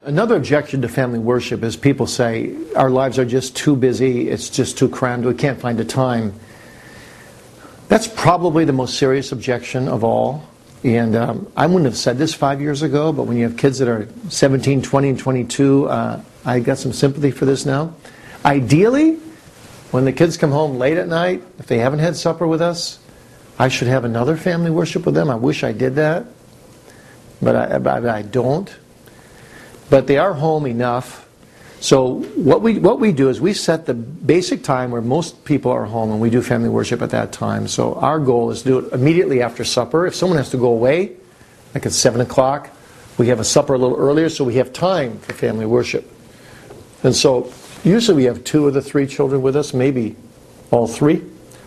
Another objection to family worship is people say our lives are just too busy, it's just too crammed, we can't find the time. That's probably the most serious objection of all. And I wouldn't have said this 5 years ago, but when you have kids that are 17, 20, and 22, I got some sympathy for this now. Ideally, when the kids come home late at night, if they haven't had supper with us, I should have another family worship with them. I wish I did that, but I don't. But they are home enough. So what we do is we set the basic time where most people are home, and we do family worship at that time. So our goal is to do it immediately after supper. If someone has to go away, like at 7 o'clock, we have a supper a little earlier so we have time for family worship. And so usually we have 2 of the 3 children with us, maybe all 3,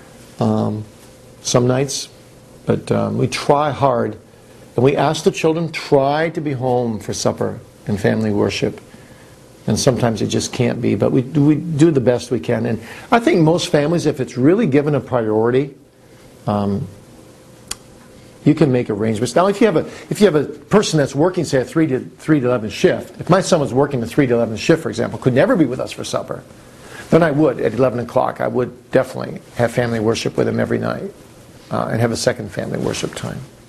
some nights. But we try hard, and we ask the children, try to be home for supper and family worship. And sometimes it just can't be, but we do the best we can. And I think most families, if it's really given a priority, you can make arrangements. Now, if you have a person that's working, say, a 3 to 11 shift, if my son was working the 3 to 11 shift, for example, could never be with us for supper, then I would, at 11 o'clock, I would definitely have family worship with him every night and have a second family worship time.